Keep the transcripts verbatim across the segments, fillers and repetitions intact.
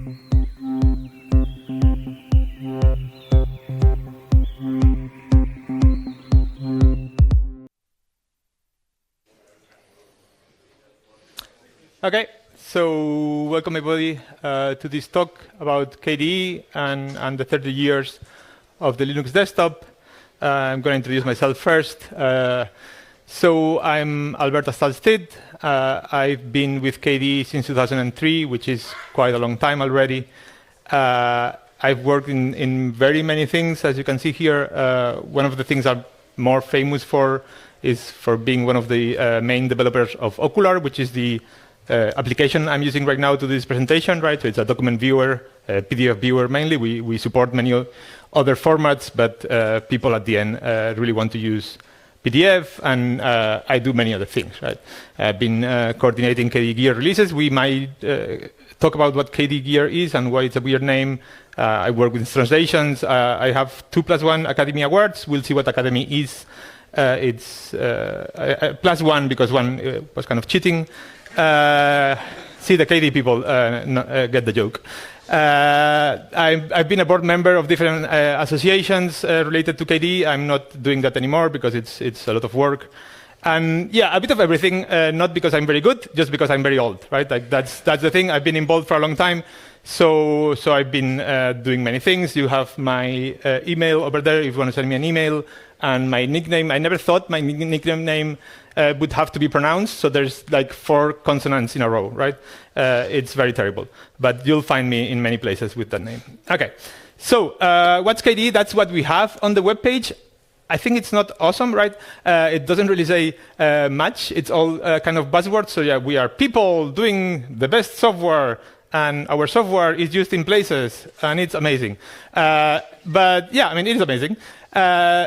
Okay, so welcome everybody uh, to this talk about K D E and, and the thirty years of the Linux desktop. Uh, I'm going to introduce myself first. Uh, so I'm Alberto Stalstid. Uh, I've been with K D E since two thousand three, which is quite a long time already. Uh, I've worked in, in very many things, as you can see here. Uh, one of the things I'm more famous for is for being one of the uh, main developers of Okular, which is the Uh, application I'm using right now to do this presentation, right? So it's a document viewer, a P D F viewer mainly. We, we support many other formats, but uh, people at the end uh, really want to use P D F, and uh, I do many other things, right? I've been uh, coordinating K D E Gear releases. We might uh, talk about what K D E Gear is and why it's a weird name. Uh, I work with translations. Uh, I have two plus one Academy awards. We'll see what Academy is. Uh, it's uh, uh, plus one because one uh, was kind of cheating. Uh, see, the K D E people uh, no, uh, get the joke. Uh, I've, I've been a board member of different uh, associations uh, related to K D E. I'm not doing that anymore because it's, it's a lot of work. And yeah, a bit of everything, uh, not because I'm very good, just because I'm very old, right? Like that's, that's the thing. I've been involved for a long time. So, so I've been uh, doing many things. You have my uh, email over there if you want to send me an email. And my nickname, I never thought my nickname name uh, would have to be pronounced. So there's like four consonants in a row, right? Uh, it's very terrible. But you'll find me in many places with that name. OK, so uh, what's K D E? That's what we have on the web page. I think it's not awesome, right? Uh, it doesn't really say uh, much. It's all uh, kind of buzzwords. So yeah, we are people doing the best software. And our software is used in places. And it's amazing. Uh, but yeah, I mean, it is amazing. Uh,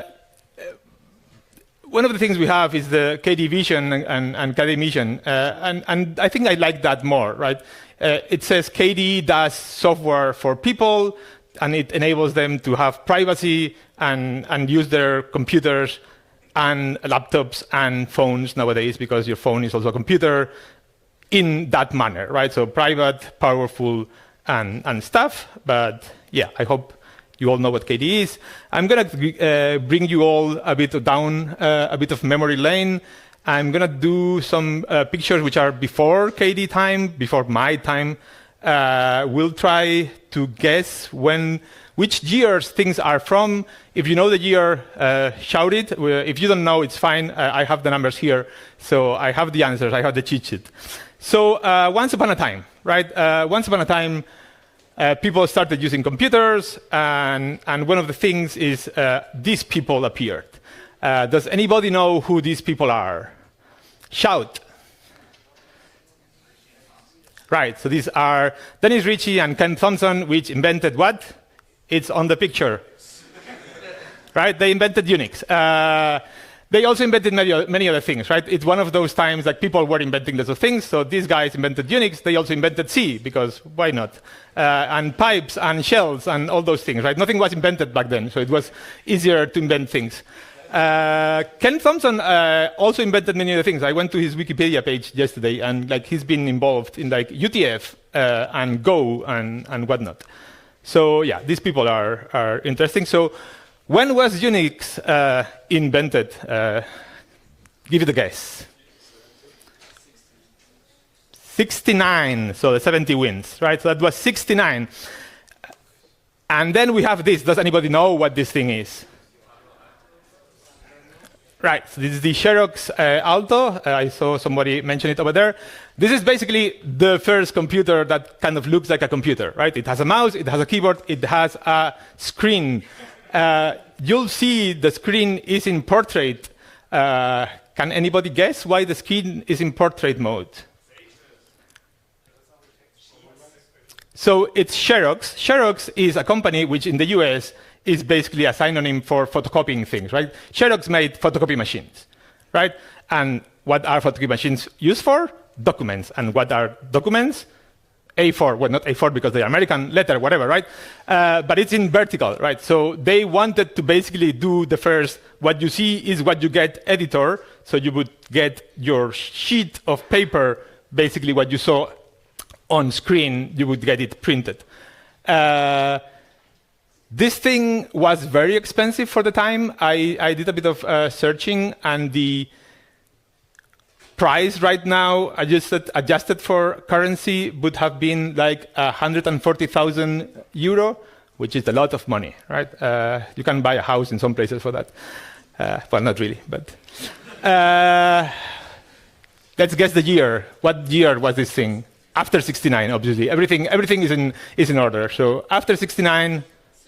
One of the things we have is the K D E vision and, and, and K D E mission, uh, and, and I think I like that more, right? Uh, it says K D E does software for people, and it enables them to have privacy and, and use their computers and laptops and phones nowadays, because your phone is also a computer, in that manner, right? So private, powerful, and, and stuff, but yeah, I hope you all know what K D E is. I'm going to uh, bring you all a bit down uh, a bit of memory lane. I'm going to do some uh, pictures which are before K D E time, before my time. Uh, we'll try to guess when, which years things are from. If you know the year, uh, shout it. If you don't know, it's fine. Uh, I have the numbers here. So I have the answers. I have the cheat sheet. So uh, once upon a time, right? Uh, once upon a time, Uh, people started using computers, and, and one of the things is uh, these people appeared. Uh, does anybody know who these people are? Shout. Right, so these are Dennis Ritchie and Ken Thompson, which invented what? It's on the picture. Right, they invented Unix. Uh, They also invented many, many other things, right? It's one of those times that people were inventing lots of things. So these guys invented Unix. They also invented C, because why not? Uh, and pipes and shells and all those things, right? Nothing was invented back then, so it was easier to invent things. Uh, Ken Thompson uh, also invented many other things. I went to his Wikipedia page yesterday, and like he's been involved in like U T F uh, and Go and, and whatnot. So yeah, these people are, are interesting. So when was Unix uh, invented? Uh, give it a guess. sixty-nine, so the seventy wins, right? So that was sixty-nine. And then we have this. Does anybody know what this thing is? Right, so this is the Xerox uh, Alto. Uh, I saw somebody mention it over there. This is basically the first computer that kind of looks like a computer, right? It has a mouse, it has a keyboard, it has a screen. Uh, you'll see the screen is in portrait. Uh, can anybody guess why the screen is in portrait mode? So it's Xerox. Xerox is a company which in the U S is basically a synonym for photocopying things, right? Xerox made photocopy machines, right? And what are photocopy machines used for? Documents. And what are documents? A four, well, not A four because they're American letter, whatever, right? Uh, but it's in vertical, right? So they wanted to basically do the first, what you see is what you get editor. So you would get your sheet of paper, basically what you saw on screen, you would get it printed. Uh, this thing was very expensive for the time. I, I did a bit of uh, searching, and the price right now, adjusted, adjusted for currency, would have been like one hundred forty thousand euro, which is a lot of money, right? Uh, you can buy a house in some places for that. Uh, well, not really, but... Uh, let's guess the year. What year was this thing? After sixty-nine, obviously. Everything, everything is in, is in order. So after sixty-nine...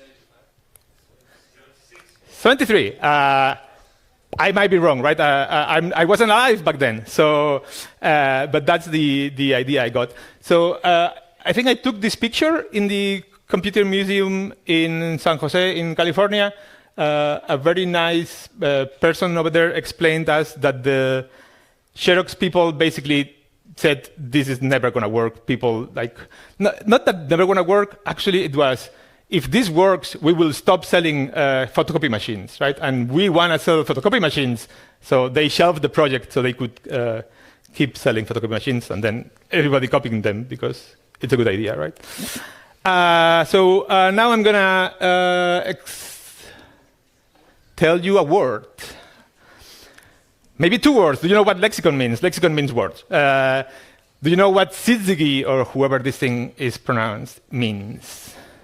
seventy-three. Uh, I might be wrong, right? Uh, I'm, I wasn't alive back then, so uh, but that's the, the idea I got. So uh, I think I took this picture in the Computer Museum in San Jose in California. Uh, a very nice uh, person over there explained us that the Xerox people basically said, this is never going to work. People like, not, not that never going to work, actually it was, if this works, we will stop selling uh, photocopy machines, right? And we want to sell photocopy machines, so they shelved the project so they could uh, keep selling photocopy machines, and then everybody copying them because it's a good idea, right? Uh, so uh, now I'm gonna uh, ex tell you a word. Maybe two words. Do you know what lexicon means? Lexicon means words. Uh, do you know what syzygy, or whoever this thing is pronounced, means?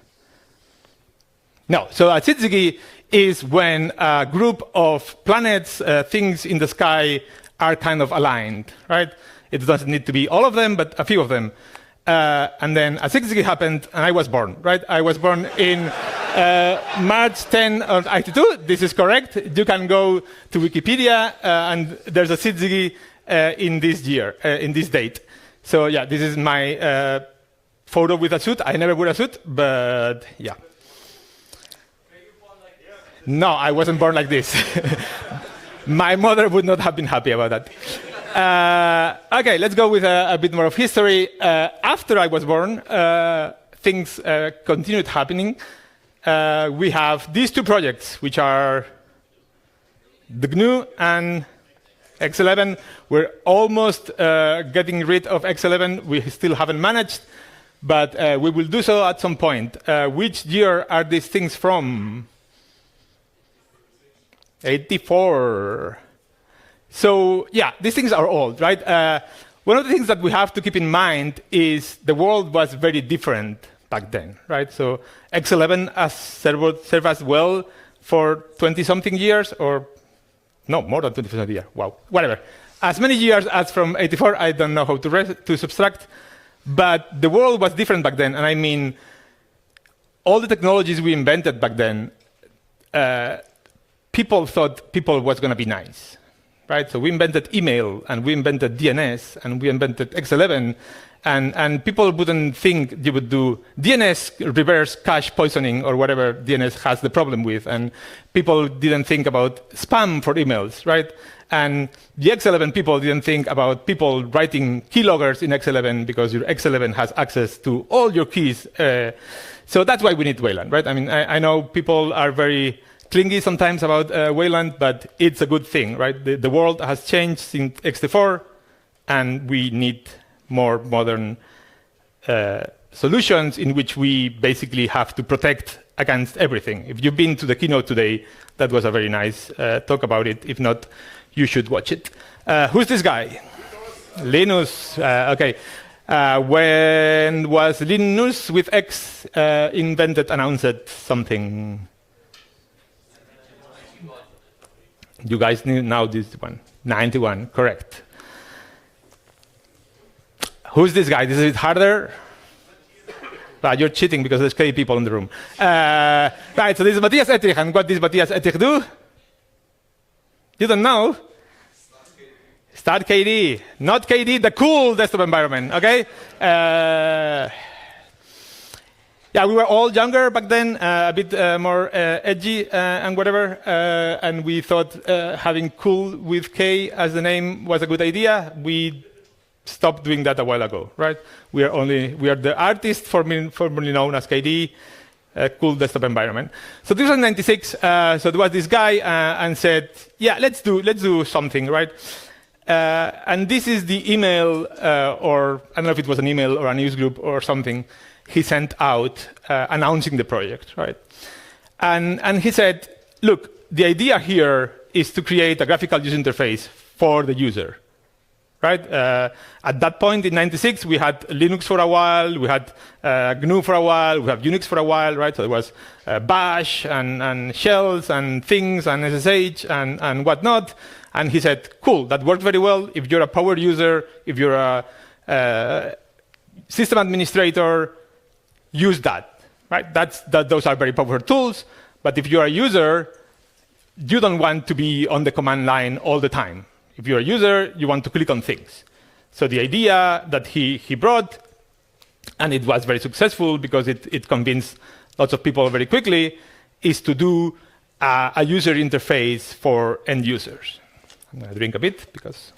No, so a syzygy is when a group of planets, uh, things in the sky, are kind of aligned, right? It doesn't need to be all of them, but a few of them. Uh, and then a syzygy happened, and I was born, right? I was born in uh, March tenth of eighty-two. This is correct. You can go to Wikipedia, uh, and there's a syzygy uh, in this year, uh, in this date. So yeah, this is my uh, photo with a suit. I never wear a suit, but yeah. No, I wasn't born like this. My mother would not have been happy about that. Uh, okay, let's go with a, a bit more of history. Uh, after I was born, uh, things uh, continued happening. Uh, we have these two projects, which are the G N U and X eleven. We're almost uh, getting rid of X eleven. We still haven't managed, but uh, we will do so at some point. Uh, which year are these things from? eighty-four. So yeah, these things are old, right? Uh, one of the things that we have to keep in mind is the world was very different back then, right? So X eleven has served, served us well for twenty-something years, or no, more than twenty-something years. Wow, whatever. As many years as from eighty-four, I don't know how to, to subtract, but the world was different back then. And I mean, all the technologies we invented back then, uh, people thought people was going to be nice, right? So we invented email, and we invented D N S, and we invented X eleven, and, and people wouldn't think you would do D N S reverse cache poisoning or whatever D N S has the problem with, and people didn't think about spam for emails, right? And the X eleven people didn't think about people writing keyloggers in X eleven because your X eleven has access to all your keys. Uh, so that's why we need Wayland, right? I mean, I, I know people are very clingy sometimes about uh, Wayland, but it's a good thing, right? The, the world has changed since X T four, and we need more modern uh, solutions in which we basically have to protect against everything. If you've been to the keynote today, that was a very nice uh, talk about it. If not, you should watch it. Uh, who's this guy? Linus. Uh, okay. Uh, when was Linus with X uh, invented, announced something? You guys knew now this one. ninety-one, correct. Who's this guy? This is a bit harder. But you're cheating because there's K people in the room. Uh, right, so this is Matthias Ettrich. And what does Matthias Ettrich do? You don't know? Start K D. Not K D, the cool desktop environment, okay? Uh, Yeah, we were all younger back then, uh, a bit uh, more uh, edgy uh, and whatever, uh, and we thought uh, having cool with K as the name was a good idea. We stopped doing that a while ago, right? We are only we are the artist formerly, formerly known as K D, uh, cool desktop environment. So this was ninety-six. Uh, so there was this guy uh, and said, yeah, let's do let's do something, right? Uh, and this is the email, uh, or I don't know if it was an email or a news group or something, he sent out uh, announcing the project, right? And, and he said, look, the idea here is to create a graphical user interface for the user, right? Uh, at that point in ninety-six, we had Linux for a while, we had uh, G N U for a while, we have Unix for a while, right? So there was uh, Bash and, and shells and things and S S H and, and whatnot. And he said, cool, that worked very well. If you're a power user, if you're a uh, system administrator, use that, right? That's, that, those are very powerful tools. But if you're a user, you don't want to be on the command line all the time. If you're a user, you want to click on things. So the idea that he, he brought, and it was very successful because it, it convinced lots of people very quickly, is to do a, a user interface for end users. I'm going to drink a bit because...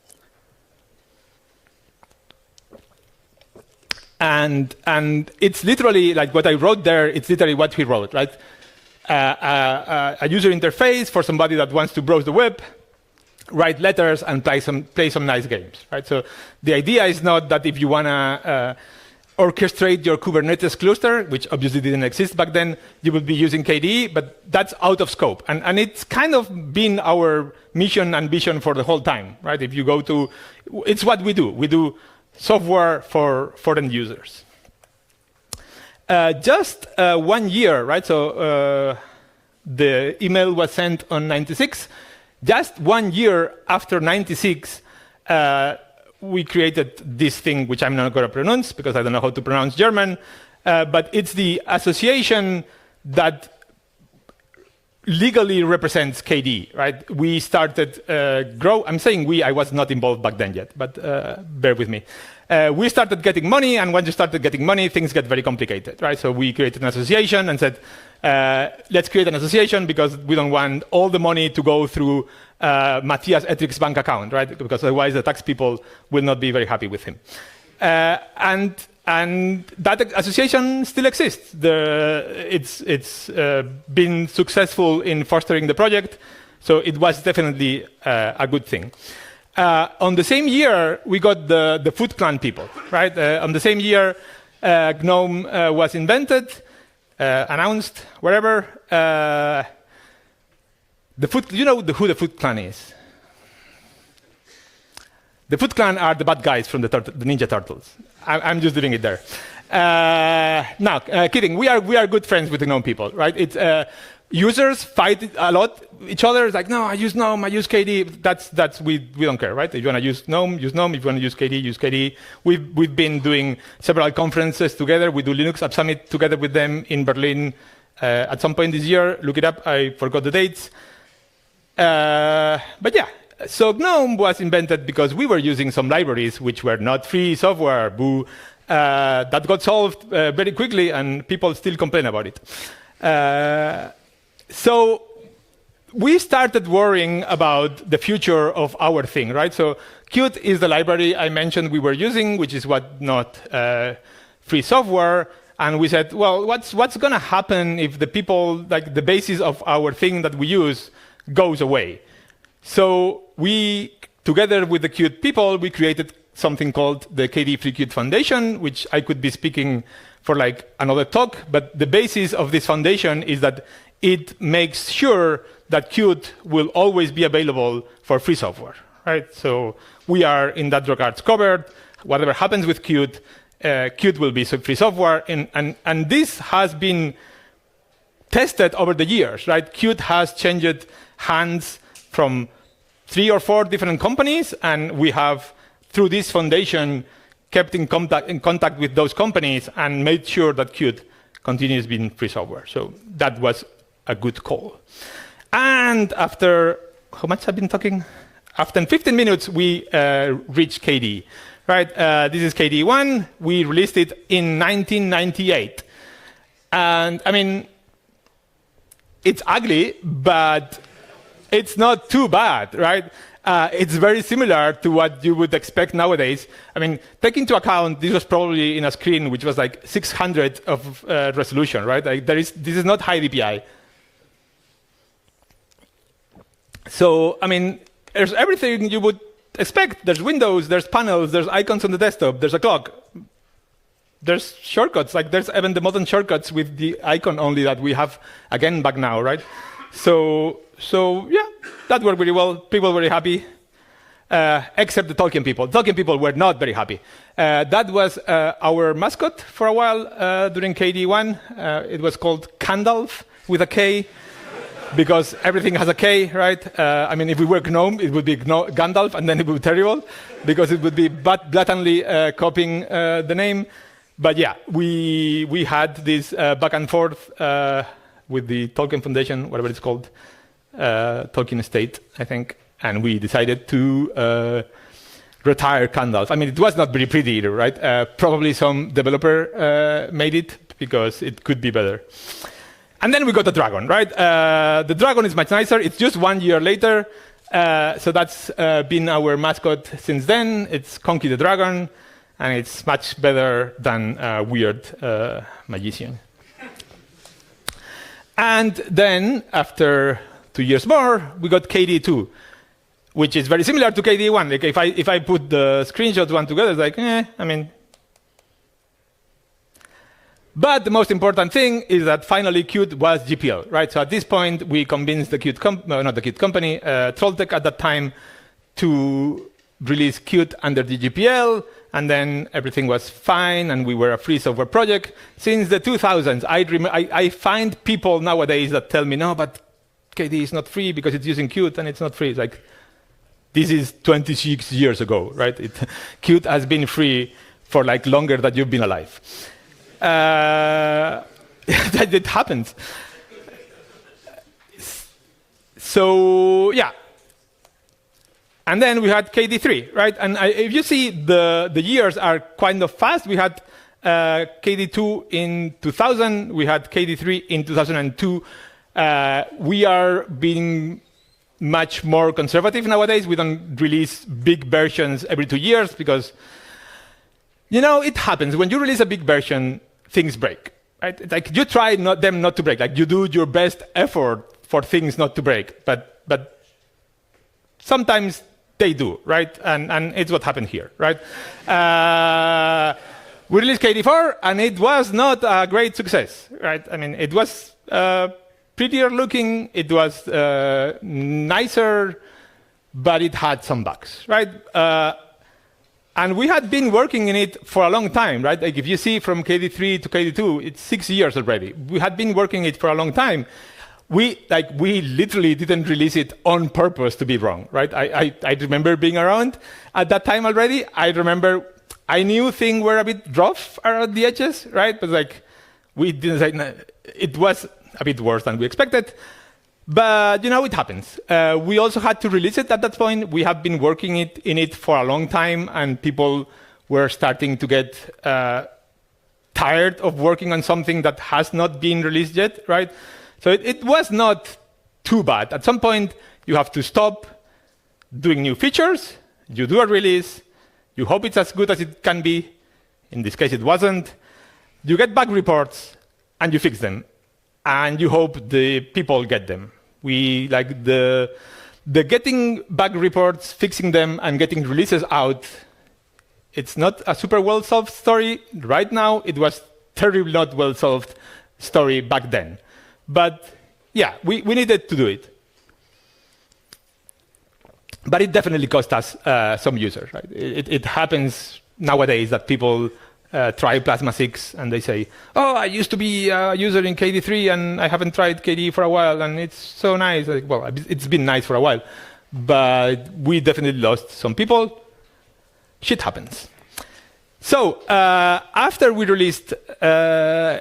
And, and it's literally, like what I wrote there, it's literally what he wrote, right? Uh, uh, a user interface for somebody that wants to browse the web, write letters, and play some, play some nice games, right? So the idea is not that if you want to uh, orchestrate your Kubernetes cluster, which obviously didn't exist back then, you would be using K D E, but that's out of scope. And, and it's kind of been our mission and vision for the whole time, right? If you go to, it's what we do. We do software for, for end users. Uh, just uh, one year, right? So uh, the email was sent on ninety-six. Just one year after ninety-six, uh, we created this thing, which I'm not going to pronounce because I don't know how to pronounce German, uh, but it's the association that legally represents K D E, right? We started uh, grow. I'm saying we. I was not involved back then yet, but uh, bear with me. Uh, we started getting money, and once you started getting money, things get very complicated, right? So we created an association and said, uh, let's create an association because we don't want all the money to go through uh, Matthias Ettrick's bank account, right? Because otherwise the tax people will not be very happy with him. Uh, and and that association still exists. The, it's it's uh, been successful in fostering the project, so it was definitely uh, a good thing. Uh, on the same year, we got the, the Foot Clan people, right? Uh, on the same year, uh, GNOME uh, was invented, uh, announced, whatever. Uh, the Foot, you know the, who the Foot Clan is? The Foot Clan are the bad guys from the, the Ninja Turtles. I, I'm just leaving it there. Uh, no, uh, kidding. We are we are good friends with the GNOME people, right? It's uh, users fight a lot each other. It's like, no, I use GNOME, I use K D E. That's that's we we don't care, right? If you want to use GNOME, use GNOME. If you want to use K D E, use K D E. We've we've been doing several conferences together. We do Linux App Summit together with them in Berlin uh, at some point this year. Look it up. I forgot the dates. Uh, but yeah. So GNOME was invented because we were using some libraries which were not free software, boo. Uh, that got solved uh, very quickly, and people still complain about it. Uh, so we started worrying about the future of our thing, right? So Qt is the library I mentioned we were using, which is what not uh, free software. And we said, well, what's what's going to happen if the people, like the basis of our thing that we use, goes away? So we, together with the Qt people, we created something called the K D E Free Qt Foundation, which I could be speaking for like another talk. But the basis of this foundation is that it makes sure that Qt will always be available for free software, right? So we are in that regards covered. Whatever happens with Qt, uh, Qt will be free software, and and and this has been tested over the years, right? Qt has changed hands from three or four different companies, and we have, through this foundation, kept in contact, in contact with those companies and made sure that Qt continues being free software. So that was a good call. And after, how much I've been talking? After fifteen minutes, we uh, reached K D E, right? Uh, this is K D E one. We released it in nineteen ninety-eight. And I mean, it's ugly, but it's not too bad, right? Uh, it's very similar to what you would expect nowadays. I mean, take into account this was probably in a screen which was like six hundred of uh, resolution, right? Like there is, this is not high D P I. So, I mean, there's everything you would expect. There's windows, there's panels, there's icons on the desktop, there's a clock. There's shortcuts, like there's even the modern shortcuts with the icon only that we have again back now, right? So, so yeah, that worked really well. People were very happy, uh, except the Tolkien people. Tolkien people were not very happy. Uh, that was uh, our mascot for a while uh, during K D E one. Uh, it was called Gandalf with a K, because everything has a K, right? Uh, I mean, if we were GNOME, it would be Gno Gandalf, and then it would be terrible, because it would be blatantly uh, copying uh, the name. But yeah, we we had this uh, back and forth uh, with the Tolkien Foundation, whatever it's called, uh, Tolkien Estate, I think, and we decided to uh, retire Gandalf. I mean, it was not very pretty either, right? Uh, probably some developer uh, made it because it could be better. And then we got the dragon, right? Uh, the dragon is much nicer. It's just one year later, uh, so that's uh, been our mascot since then. It's Conky the Dragon. And it's much better than uh, Weird uh, Magician. And then, after two years more, we got K D E two, which is very similar to K D E one. Like if I if I put the screenshots one together, it's like, eh, I mean. But the most important thing is that finally Qt was G P L, right? So at this point, we convinced the Qt, com no, not the Qt company, uh, Trolltech at that time, to release Qt under the G P L. And then everything was fine, and we were a free software project. Since the two thousands, I, I, I find people nowadays that tell me, no, but K D E is not free because it's using Qt and it's not free. It's like, this is twenty-six years ago, right? It, Qt has been free for like longer than you've been alive. Uh, that it happens. So, yeah. And then we had K D E three, right? And I, if you see, the, the years are kind of fast. We had uh, K D E two in two thousand. We had K D E three in two thousand two. Uh, we are being much more conservative nowadays. We don't release big versions every two years because, you know, it happens. When you release a big version, things break, right? It's like you try not, them not to break. Like you do your best effort for things not to break. But, but sometimes they do, right? And, and it's what happened here, right? Uh, we released K D E four, and it was not a great success, right? I mean, it was uh, prettier looking, it was uh, nicer, but it had some bugs, right? Uh, and we had been working in it for a long time, right? Like if you see from K D E three to K D E two, it's six years already. We had been working it for a long time. We, like, we literally didn't release it on purpose to be wrong, right? I, I, I remember being around at that time already. I remember I knew things were a bit rough around the edges, right? But like, we didn't say, no, it was a bit worse than we expected. But, you know, it happens. Uh, we also had to release it at that point. We have been working it, in it for a long time, and people were starting to get uh, tired of working on something that has not been released yet, right? So it, it was not too bad. At some point, you have to stop doing new features. You do a release. You hope it's as good as it can be. In this case, it wasn't. You get bug reports, and you fix them. And you hope the people get them. We like the, the getting bug reports, fixing them, and getting releases out. It's not a super well-solved story right now. It was terribly not well-solved story back then. But yeah, we, we needed to do it. But it definitely cost us uh, some users. Right? It, it happens nowadays that people uh, try Plasma six and they say, oh, I used to be a user in K D E three and I haven't tried K D E for a while and it's so nice. Like, well, it's been nice for a while. But we definitely lost some people. Shit happens. So uh, after we released uh,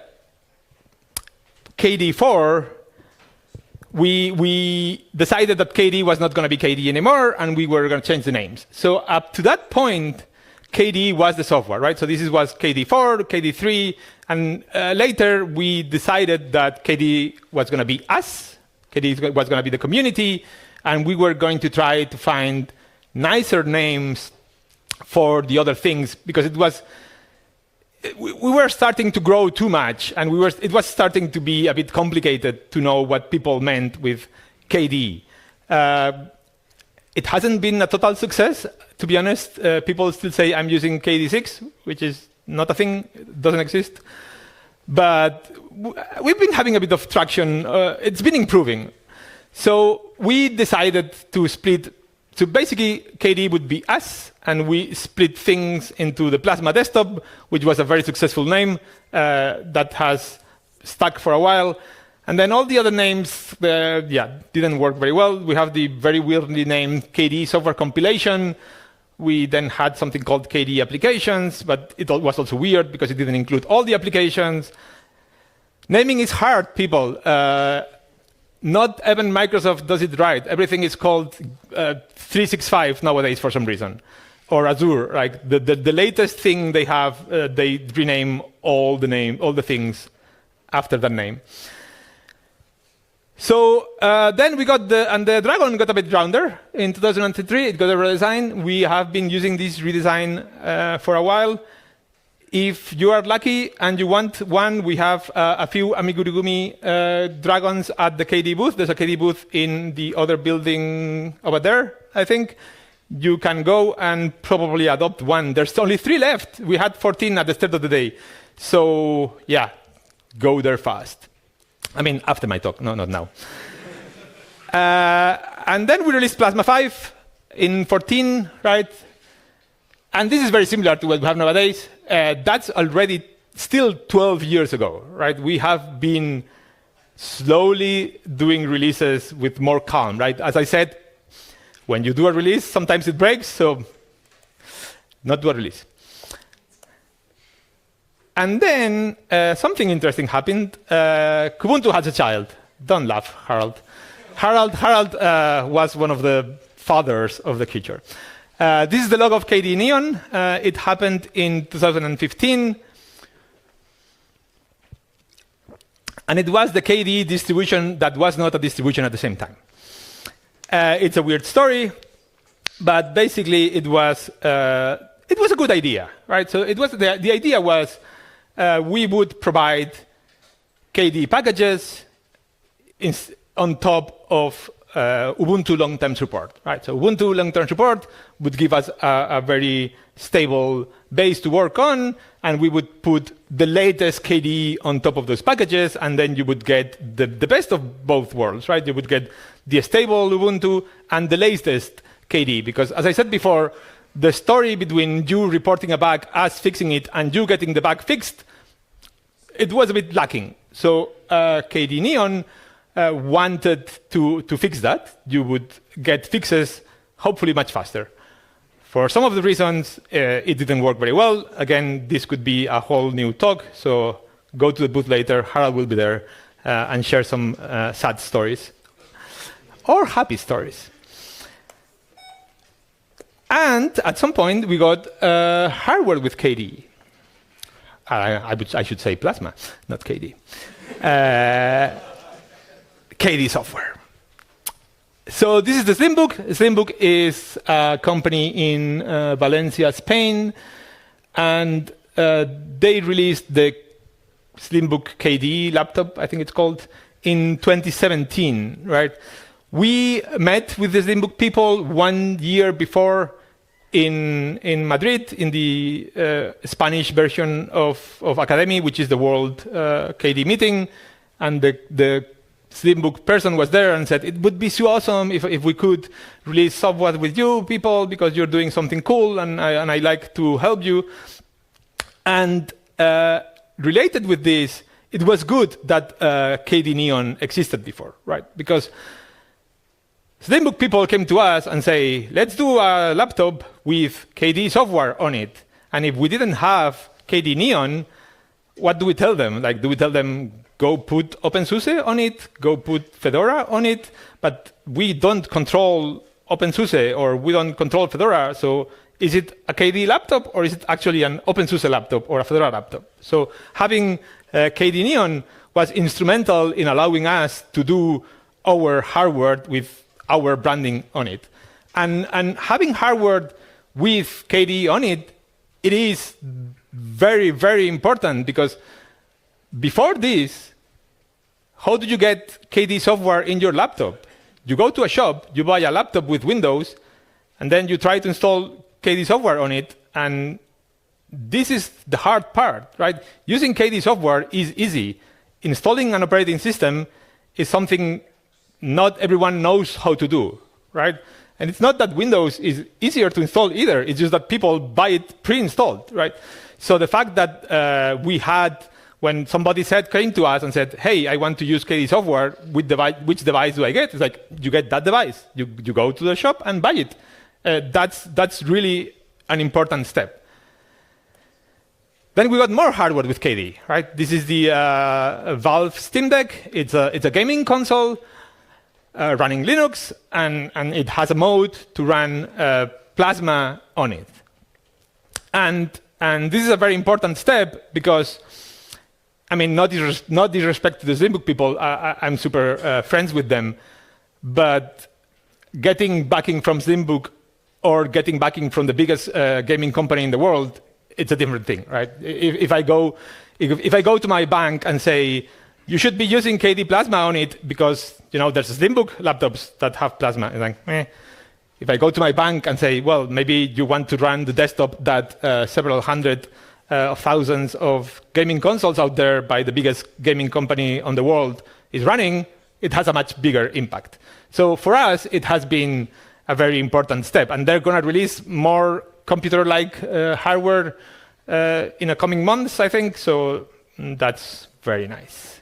K D E four, we, we decided that K D E was not going to be K D E anymore, and we were going to change the names. So up to that point, K D E was the software, right? So this is, was K D E four, K D E three, and uh, later we decided that K D E was going to be us, K D E was going to be the community, and we were going to try to find nicer names for the other things, because it was, we were starting to grow too much, and we were, it was starting to be a bit complicated to know what people meant with K D E. Uh, It hasn't been a total success, to be honest. Uh, people still say I'm using K D six, which is not a thing, doesn't exist. But w we've been having a bit of traction. Uh, it's been improving. So we decided to split. So basically, K D E would be us, and we split things into the Plasma Desktop, which was a very successful name uh, that has stuck for a while. And then all the other names, uh, yeah, didn't work very well. We have the very weirdly named K D E Software Compilation. We then had something called K D E Applications, but it was also weird because it didn't include all the applications. Naming is hard, people. Uh, not even Microsoft does it right. Everything is called uh, three sixty-five nowadays for some reason, or Azure. Like the, the, the latest thing they have, uh, they rename all the name, all the things after that name. So uh, then we got the, and the Dragon got a bit rounder in two thousand three. It got a redesign. We have been using this redesign uh, for a while. If you are lucky and you want one, we have uh, a few Amigurumi uh, Dragons at the K D E booth. There's a K D E booth in the other building over there, I think. You can go and probably adopt one. There's only three left. We had fourteen at the start of the day. So yeah, go there fast. I mean, after my talk, no, not now. uh, and then we released Plasma five in fourteen, right? And this is very similar to what we have nowadays. Uh, that's already still twelve years ago, right? We have been slowly doing releases with more calm, right? As I said, when you do a release, sometimes it breaks, so not do a release. And then uh, something interesting happened. Uh, Kubuntu has a child. Don't laugh, Harald. Harald, Harald uh, was one of the fathers of the creature. Uh, this is the log of K D E Neon. Uh, it happened in two thousand fifteen. And it was the K D E distribution that was not a distribution at the same time. Uh, it's a weird story, but basically it was, uh, it was a good idea, right? So it was, the, the idea was uh, we would provide K D E packages in, on top of Uh, Ubuntu long-term support, right? So Ubuntu long-term support would give us a, a very stable base to work on, and we would put the latest K D E on top of those packages, and then you would get the, the best of both worlds, right? You would get the stable Ubuntu and the latest K D E, because as I said before, the story between you reporting a bug, us fixing it, and you getting the bug fixed, it was a bit lacking. So uh, K D E Neon Uh, wanted to, to fix that. You would get fixes hopefully much faster. For some of the reasons, uh, it didn't work very well. Again, this could be a whole new talk, so go to the booth later. Harald will be there uh, and share some uh, sad stories or happy stories. And at some point, we got uh, hardware with K D E. I, I, would, I should say Plasma, not K D E. Uh, K D E software. So this is the Slimbook. Slimbook is a company in uh, Valencia, Spain, and uh, they released the Slimbook K D E laptop, I think it's called, in twenty seventeen, right? We met with the Slimbook people one year before in, in Madrid, in the uh, Spanish version of, of Academy, which is the World uh, K D E meeting, and the, the Slimbook person was there and said, it would be so awesome if, if we could release software with you people because you're doing something cool and I, and I like to help you. And uh, related with this, it was good that uh, K D E Neon existed before, right? Because Slimbook people came to us and say, let's do a laptop with K D E software on it. And if we didn't have K D E Neon, what do we tell them? Like, do we tell them, go put OpenSUSE on it, go put Fedora on it, but we don't control OpenSUSE or we don't control Fedora, so is it a K D E laptop or is it actually an OpenSUSE laptop or a Fedora laptop? So having uh, K D E Neon was instrumental in allowing us to do our hardware with our branding on it. And, and having hardware with K D E on it, it is very, very important because before this, how did you get K D E software in your laptop? you go to a shop, you buy a laptop with Windows, and then you try to install K D software on it, and this is the hard part, right? Using K D software is easy. Installing an operating system is something not everyone knows how to do, right? And it's not that Windows is easier to install either. It's just that people buy it pre-installed, right? So the fact that uh, we had, when somebody said, came to us and said, hey, I want to use K D software, with device, which device do I get? It's like, you get that device. You, you go to the shop and buy it. Uh, that's, that's really an important step. Then we got more hardware with K D, right? This is the uh, Valve Steam Deck. It's a, it's a gaming console uh, running Linux, and, and it has a mode to run uh, Plasma on it. And, and this is a very important step because, I mean, not, disres not disrespect to the Slimbook people, I, I, I'm super uh, friends with them, but getting backing from Slimbook or getting backing from the biggest uh, gaming company in the world, it's a different thing, right? If, if I go, if, if I go to my bank and say, you should be using K D Plasma on it because, you know, there's Slimbook laptops that have Plasma. It's like, eh. If I go to my bank and say, well, maybe you want to run the desktop that uh, several hundred uh, thousands of gaming consoles out there by the biggest gaming company on the world is running, it has a much bigger impact. So for us, it has been a very important step, and they're going to release more computer-like uh, hardware uh, in the coming months, I think, so that's very nice.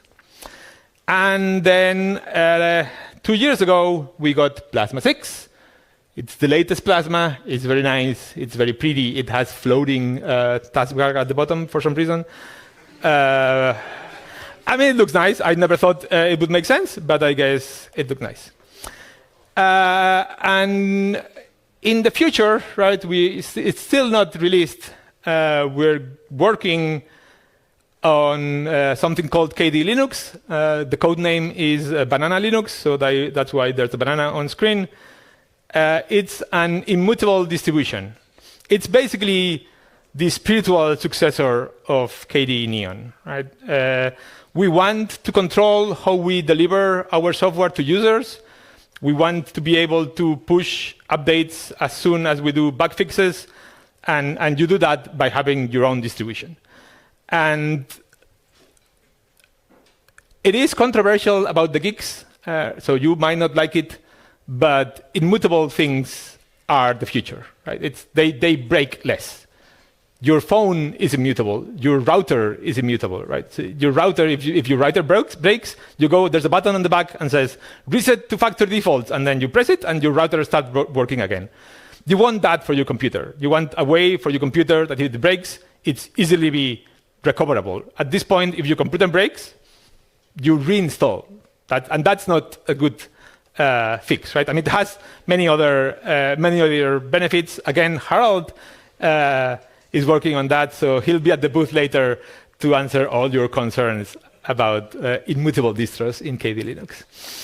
And then uh, two years ago, we got Plasma six. It's the latest Plasma. It's very nice. It's very pretty. It has floating uh, taskbar at the bottom for some reason. Uh, I mean, it looks nice. I never thought uh, it would make sense, but I guess it looked nice. Uh, and in the future, right, we, it's still not released. Uh, we're working on uh, something called K D Linux. Uh, the code name is uh, Banana Linux, so they, that's why there's a banana on screen. Uh, it's an immutable distribution. It's basically the spiritual successor of K D Neon, right? Uh, we want to control how we deliver our software to users. We want to be able to push updates as soon as we do bug fixes, and, and you do that by having your own distribution. And it is controversial about the geeks, uh, so you might not like it, but immutable things are the future, right? It's, they, they break less. Your phone is immutable. Your router is immutable, right? So your router, if, you, if your router breaks, breaks, you go, there's a button on the back and says, reset to factory defaults, and then you press it, and your router starts working again. You want that for your computer. You want a way for your computer that if it breaks, it's easily be recoverable. At this point, if your computer breaks, you reinstall. That, and that's not a good uh, fix, right? I mean, it has many other, uh, many other benefits. Again, Harold, uh, is working on that, so he'll be at the booth later to answer all your concerns about uh, immutable distros in K D Linux.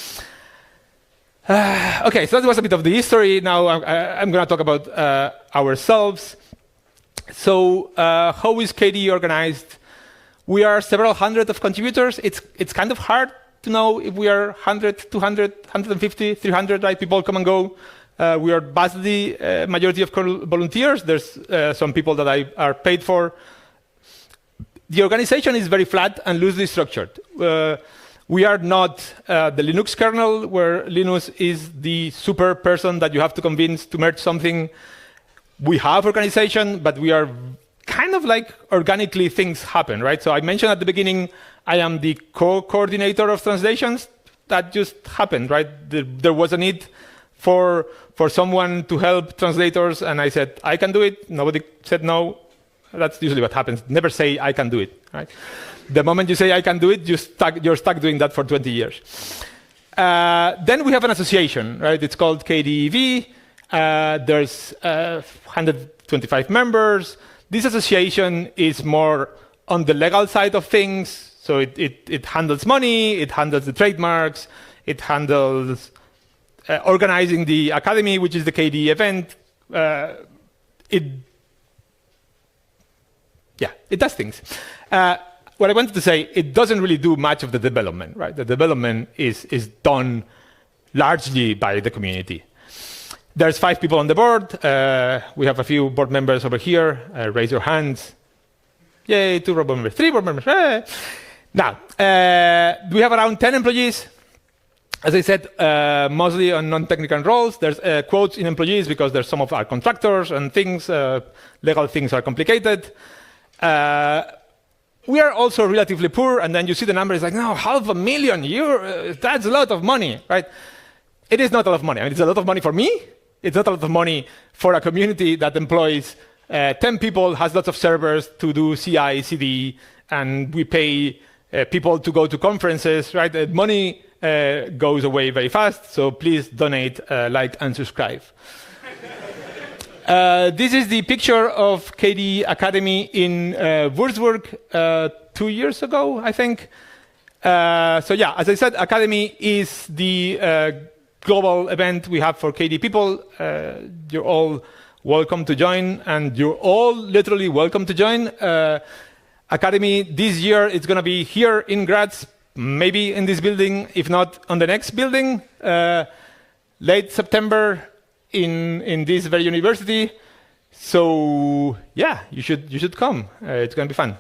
Uh, okay, so that was a bit of the history. Now I'm, I'm going to talk about uh, ourselves. So uh, how is K D organized? We are several hundred of contributors. It's, it's kind of hard to know if we are one hundred, two hundred, one hundred fifty, three hundred, right? People come and go. Uh, we are vastly uh, majority of volunteers. There's uh, some people that I are paid for. The organization is very flat and loosely structured. Uh, we are not uh, the Linux kernel, where Linus is the super person that you have to convince to merge something. We have organization, but we are kind of like organically things happen, right? So I mentioned at the beginning, I am the co-coordinator of translations. That just happened, right? There, there was a need for for someone to help translators, and I said, I can do it. Nobody said no. That's usually what happens. Never say, I can do it, right? The moment you say, I can do it, you stuck, you're stuck doing that for twenty years. Uh, then we have an association, right? It's called K D E V. Uh, there's uh, one hundred twenty-five members. This association is more on the legal side of things. So it, it, it handles money, it handles the trademarks, it handles Uh, organizing the academy, which is the K D event. Uh, it, yeah, it does things. Uh, what I wanted to say, it doesn't really do much of the development, right? The development is, is done largely by the community. There's five people on the board. Uh, we have a few board members over here. Uh, raise your hands. Yay, two board members, three board members. Hey. Now, uh, we have around ten employees. As I said, uh, mostly on non-technical roles. There's uh, quotes in employees because there's some of our contractors and things. Uh, legal things are complicated. Uh, we are also relatively poor, and then you see the number, it's like, no, half a million euro, that's a lot of money, right? It is not a lot of money. I mean, it's a lot of money for me. It's not a lot of money for a community that employs uh, ten people, has lots of servers to do C I, C D, and we pay uh, people to go to conferences, right? The money uh, goes away very fast, so please donate, uh, like, and subscribe. uh, this is the picture of K D E Academy in uh, Würzburg uh, two years ago, I think. Uh, so yeah, as I said, Academy is the uh, global event we have for K D E people. Uh, you're all welcome to join, and you're all literally welcome to join. Uh, Academy this year, it's going to be here in Graz, maybe in this building, if not on the next building, uh, late September in in this very university. So yeah, you should you should come. Uh, it's going to be fun.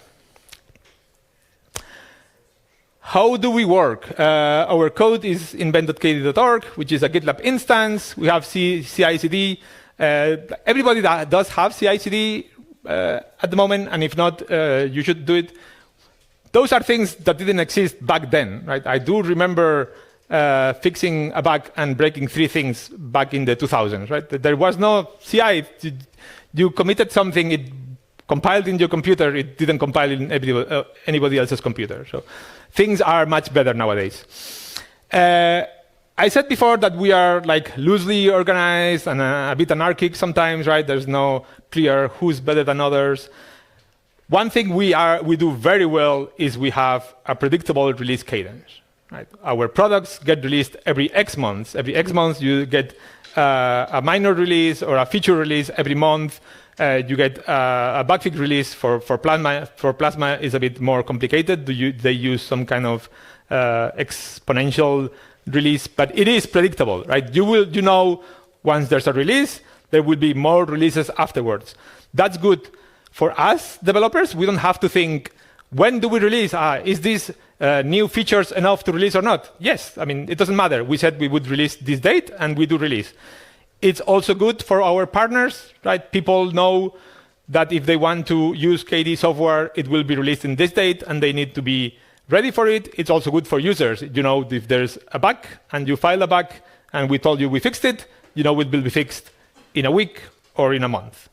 How do we work? Uh, our code is invent dot k d dot org, which is a GitLab instance. We have C I C D. Uh, everybody that does have C I C D uh, at the moment, and if not, uh, you should do it. Those are things that didn't exist back then, right? I do remember uh, fixing a bug and breaking three things back in the two thousands, right? There was no C I. You committed something, it compiled in your computer, it didn't compile in anybody, uh, anybody else's computer. So things are much better nowadays. Uh, I said before that we are like loosely organized and a, a bit anarchic sometimes, right? There's no clear who's better than others. One thing we are we do very well is we have a predictable release cadence. Right? Our products get released every X months. Every X months you get uh, a minor release or a feature release every month. Uh, you get uh, a bug fix release for, for Plasma. For Plasma is a bit more complicated. Do you, they use some kind of uh, exponential release, but it is predictable, right? You will, you know, once there's a release, there will be more releases afterwards. That's good for us developers. We don't have to think, when do we release? Ah, is this uh, new features enough to release or not? Yes, I mean, it doesn't matter. We said we would release this date, and we do release. It's also good for our partners, right? People know that if they want to use K D E software, it will be released in this date, and they need to be ready for it. It's also good for users. You know, if there's a bug and you file a bug and we told you we fixed it, you know it will be fixed in a week or in a month.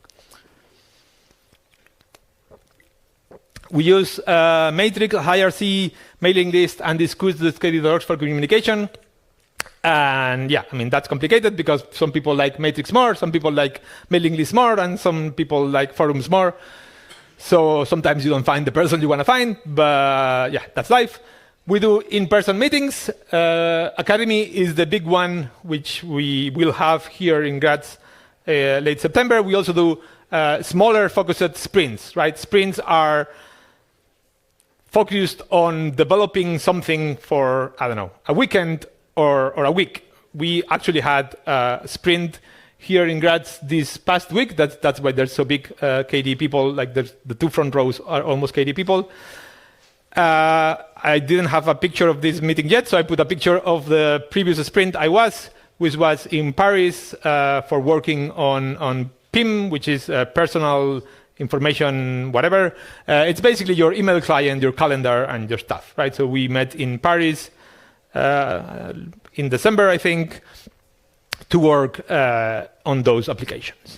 We use uh, Matrix, I R C, mailing list, and this Q dot K D E dot org for communication. And yeah, I mean, that's complicated because some people like Matrix more, some people like mailing list more, and some people like forums more. So sometimes you don't find the person you want to find, but yeah, that's life. We do in-person meetings. Uh, Academy is the big one, which we will have here in Graz uh, late September. We also do uh, smaller focused sprints, right? Sprints are focused on developing something for, I don't know, a weekend or, or a week. We actually had a sprint here in Graz this past week. That's, that's why there's so big uh, K D E people, like there's, the two front rows are almost K D E people. Uh, I didn't have a picture of this meeting yet, so I put a picture of the previous sprint I was, which was in Paris uh, for working on, on P I M, which is uh, personal information, whatever. Uh, it's basically your email client, your calendar, and your stuff, right? So we met in Paris uh, in December, I think, to work uh, on those applications.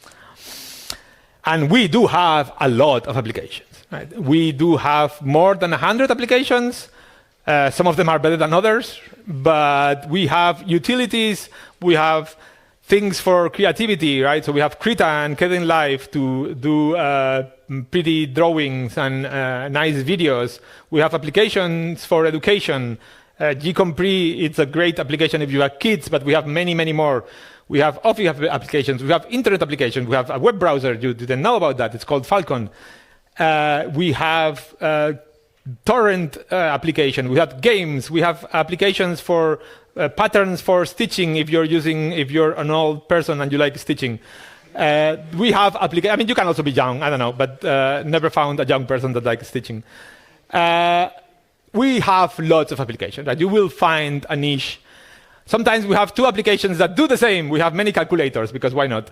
And we do have a lot of applications. Right? We do have more than one hundred applications. Uh, some of them are better than others, but we have utilities, we have things for creativity, right? So we have Krita and Kdenlive to do uh, pretty drawings and uh, nice videos. We have applications for education. Uh, gCompris, it's a great application if you have kids, but we have many, many more. We have Office applications, we have internet applications, we have a web browser, you didn't know about that, it's called Falcon. Uh, we have uh, torrent uh, application. We have games. We have applications for uh, patterns for stitching. If you're using, if you're an old person and you like stitching, uh, we have applications. I mean, you can also be young. I don't know, but uh, never found a young person that likes stitching. Uh, we have lots of applications. Right? You will find a niche. Sometimes we have two applications that do the same. We have many calculators because why not?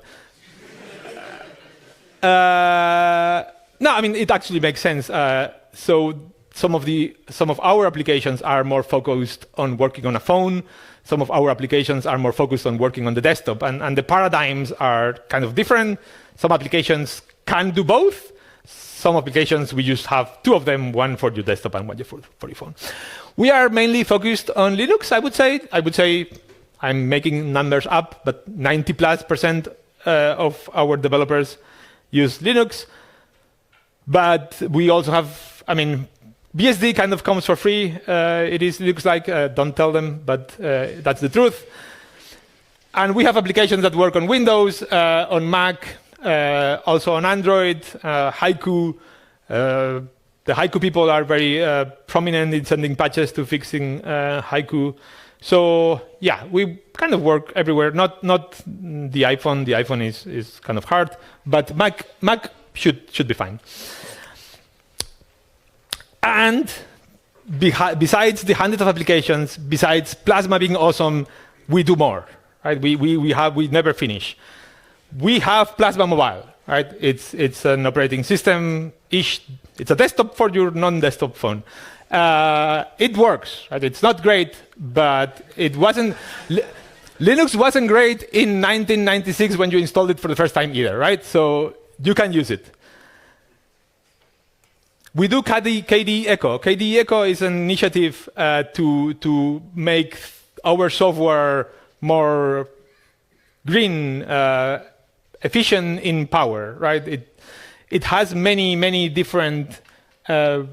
uh, no, I mean it actually makes sense. Uh, so. Some of the some of our applications are more focused on working on a phone. Some of our applications are more focused on working on the desktop, and, and the paradigms are kind of different. Some applications can do both. Some applications we just have two of them, one for your desktop and one for, for your phone. We are mainly focused on Linux, I would say. I would say I'm making numbers up, but ninety plus percent uh, of our developers use Linux. But we also have, I mean, B S D kind of comes for free. Uh, it is looks like, uh, don't tell them, but uh, that's the truth. And we have applications that work on Windows, uh, on Mac, uh, also on Android, uh, Haiku. Uh, the Haiku people are very uh, prominent in sending patches to fixing uh, Haiku. So yeah, we kind of work everywhere. Not not the iPhone. The iPhone is is kind of hard, but Mac Mac should should be fine. And besides the hundreds of applications, besides Plasma being awesome, we do more. Right? We we we have we never finish. We have Plasma Mobile. Right? It's it's an operating system-ish. It's a desktop for your non-desktop phone. Uh, it works. Right? It's not great, but it wasn't. Linux wasn't great in nineteen ninety-six when you installed it for the first time either. Right? So you can use it. We do K D E Echo. K D E Echo is an initiative uh, to to make our software more green, uh, efficient in power. Right? It it has many many different uh,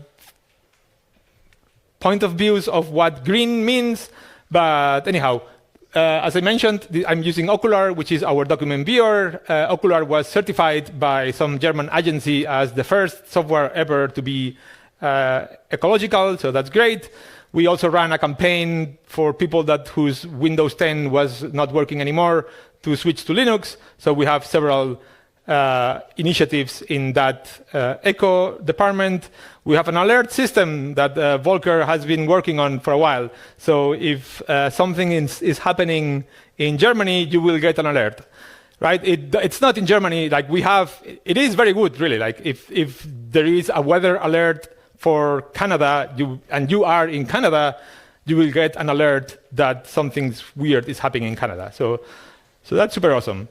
point of views of what green means. But anyhow, uh, as I mentioned, the, I'm using Okular, which is our document viewer. Uh, Okular was certified by some German agency as the first software ever to be uh, ecological, so that's great. We also ran a campaign for people that whose Windows ten was not working anymore to switch to Linux. So we have several uh, initiatives in that uh, Echo department. We have an alert system that uh, Volker has been working on for a while. So if uh, something is, is happening in Germany, you will get an alert, right? It, it's not in Germany. Like we have, it is very good, really. Like if if there is a weather alert for Canada, you and you are in Canada, you will get an alert that something weird is happening in Canada. So, so that's super awesome.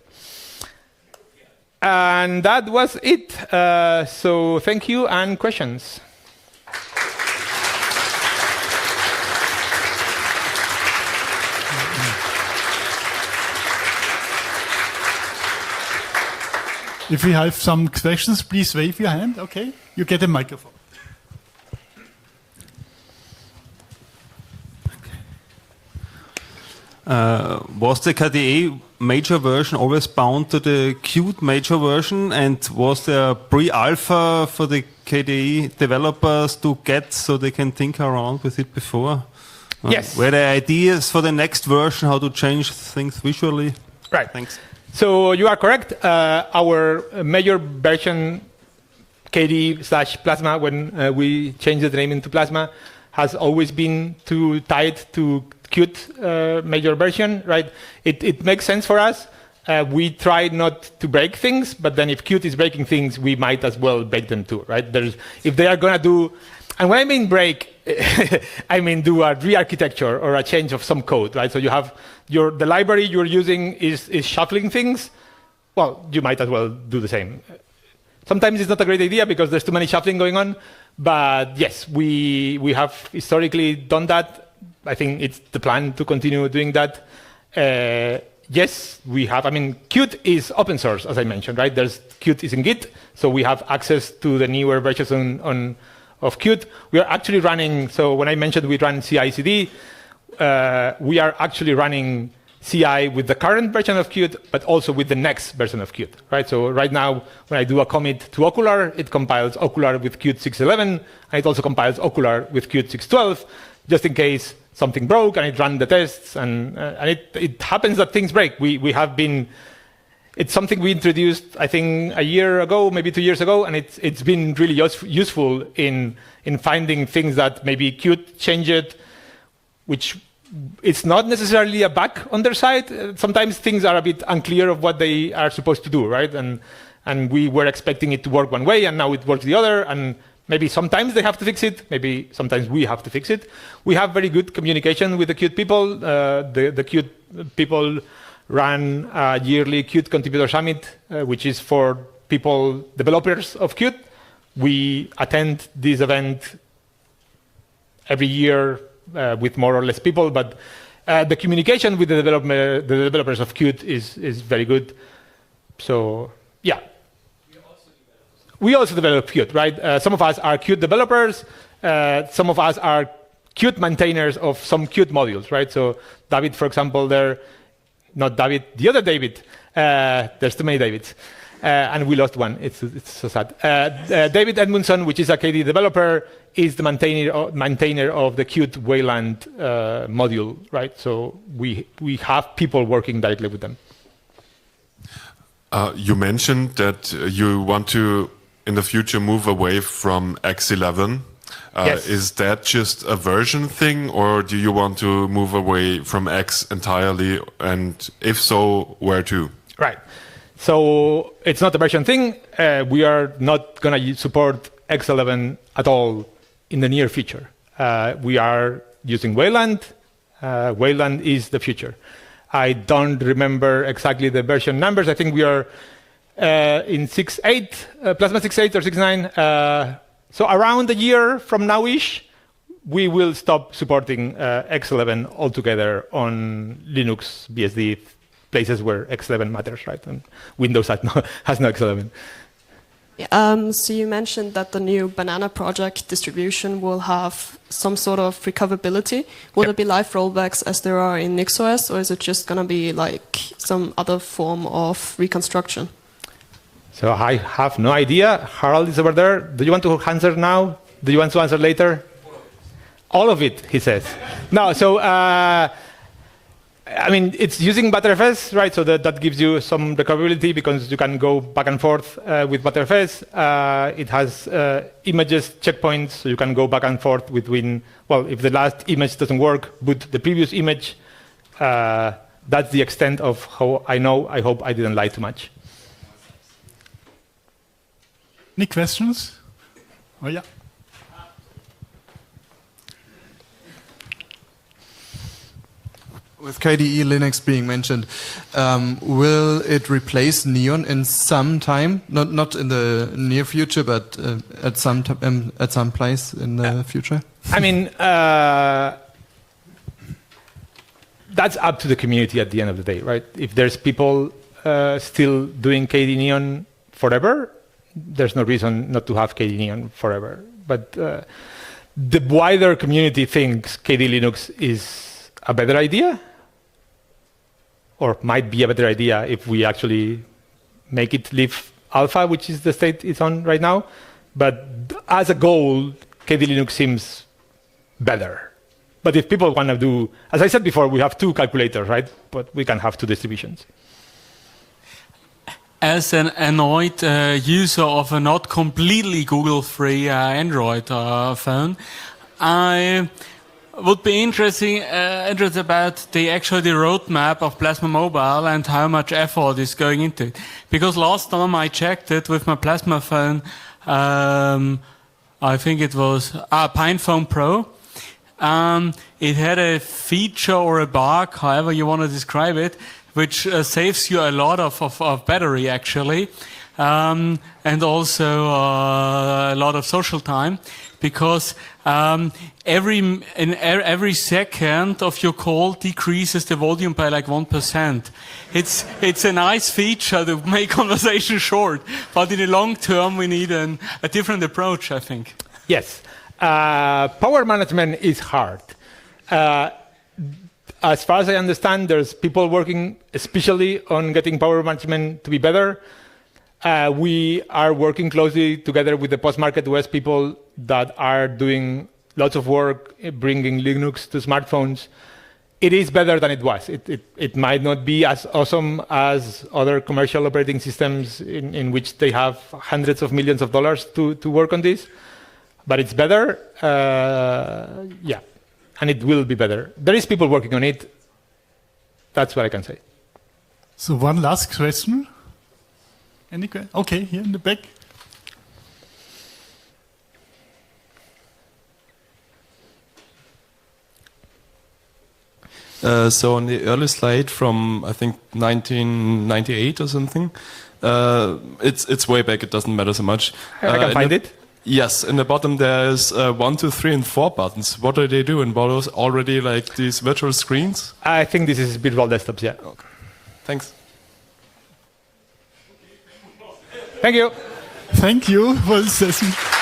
And that was it. Uh, so thank you, and questions. If we have some questions, please wave your hand. Okay, you get a microphone. Uh, was the K D E major version always bound to the Qt major version, and was there pre-alpha for the K D E developers to get so they can think around with it before? Uh, yes. Were there ideas for the next version how to change things visually? Right. Thanks. So you are correct. Uh, our major version, K D E slash Plasma, when uh, we changed the name into Plasma, has always been too tied to Qt uh, major version, right? It, it makes sense for us. Uh, we try not to break things, but then if Qt is breaking things, we might as well break them too, right? There's, if they are going to do, and when I mean break, I mean do a re-architecture or a change of some code, right? So you have your the library you're using is, is shuffling things. Well, you might as well do the same. Sometimes it's not a great idea because there's too many shuffling going on, but yes, we we have historically done that. I think it's the plan to continue doing that. Uh, yes, we have. I mean, Qt is open source, as I mentioned, right? There's Qt is in Git, so we have access to the newer versions on, on of Qt. We are actually running. So when I mentioned we run C I C D, uh, we are actually running C I with the current version of Qt, but also with the next version of Qt, right? So right now, when I do a commit to Okular, it compiles Okular with Qt six eleven, and it also compiles Okular with Qt six twelve, just in case something broke, and it ran the tests, and, uh, and it, it happens that things break. We, we have been, it's something we introduced, I think, a year ago, maybe two years ago, and it's, it's been really use, useful in, in finding things that maybe Qt changed, which it's not necessarily a bug on their side. Uh, Sometimes things are a bit unclear of what they are supposed to do, right? And, and we were expecting it to work one way, and now it works the other, and maybe sometimes they have to fix it, maybe sometimes we have to fix it. We have very good communication with the Qt people. Uh, the, the Qt people run a yearly Qt Contributor Summit, uh, which is for people, developers of Qt. We attend this event every year uh, with more or less people, but uh, the communication with the, developer, the developers of Qt is, is very good. So, yeah. We also develop Qt, right? Uh, some of us are Qt developers. Uh, some of us are Qt maintainers of some Qt modules, right? So David, for example, there, not David, the other David. Uh, there's too many Davids. Uh, and we lost one. It's, it's so sad. Uh, uh, David Edmundson, which is a K D developer, is the maintainer of, maintainer of the Qt Wayland uh, module, right? So we, we have people working directly with them. Uh, you mentioned that uh, you want to, in the future, move away from X eleven. Uh, Yes. Is that just a version thing, or do you want to move away from X entirely? And if so, where to? Right. So it's not a version thing. Uh, we are not going to support X eleven at all in the near future. Uh, we are using Wayland. Uh, Wayland is the future. I don't remember exactly the version numbers. I think we are uh, in six point eight, uh, Plasma six point eight or six point nine. Uh, so around a year from now-ish, we will stop supporting uh, X eleven altogether on Linux, B S D, places where X eleven matters, right? And Windows has no, has no X eleven. Yeah, um, so you mentioned that the new Banana project distribution will have some sort of recoverability. Will Yep. there be live rollbacks as there are in NixOS, or is it just going to be like some other form of reconstruction? So I have no idea. Harald is over there. Do you want to answer now? Do you want to answer later? All of it, he says. No, so, uh, I mean, it's using Btrfs, right? So that, that gives you some recoverability because you can go back and forth uh, with Btrfs. Uh, it has uh, images checkpoints, so you can go back and forth between, well, if the last image doesn't work, boot the previous image. Uh, that's the extent of how I know. I hope I didn't lie too much. Any questions? Oh, yeah. With K D E Linux being mentioned, um, will it replace Neon in some time? Not not in the near future, but uh, at some t um, at some place in the future. I mean, uh, that's up to the community at the end of the day, right? If there's people uh, still doing K D Neon forever, there's no reason not to have K D Neon forever. But uh, the wider community thinks K D Linux is a better idea, or might be a better idea if we actually make it live alpha, which is the state it's on right now. But as a goal, K D Linux seems better. But if people want to do, as I said before, we have two calculators, right? But we can have two distributions. As an annoyed uh, user of a not completely Google-free uh, Android uh, phone, I would be interesting, uh, interested about the actual the roadmap of Plasma Mobile and how much effort is going into it. Because last time I checked it with my Plasma phone, um, I think it was ah, PinePhone Pro. Um, it had a feature or a bug, however you want to describe it, which uh, saves you a lot of, of, of battery actually, um, and also uh, a lot of social time, because um, every in every second of your call decreases the volume by like one percent. It's it's a nice feature to make conversation short, but in the long term we need an, a different approach, I think. Yes, uh, power management is hard. Uh, as far as I understand, there's people working especially on getting power management to be better. Uh, we are working closely together with the post-market O S people that are doing lots of work bringing Linux to smartphones. It is better than it was. It, it, it might not be as awesome as other commercial operating systems in, in which they have hundreds of millions of dollars to, to work on this, but it's better. Uh, yeah, and it will be better. There is people working on it. That's what I can say. So one last question. Any que- Okay, here in the back. Uh, so on the early slide from I think nineteen ninety-eight or something, uh, it's it's way back. It doesn't matter so much. I Uh, can in find the- it. Yes, in the bottom there's uh, one, two, three, and four buttons. What do they do? And what are already like these virtual screens? I think this is Virtual Desktops, yeah. Thanks. Thank you. Thank you for the session.